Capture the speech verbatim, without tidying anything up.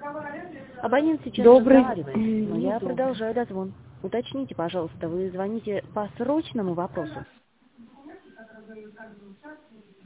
Абонент сейчас Добрый. разговаривает, но я продолжаю дозвон. Уточните, пожалуйста, вы звоните по срочному вопросу?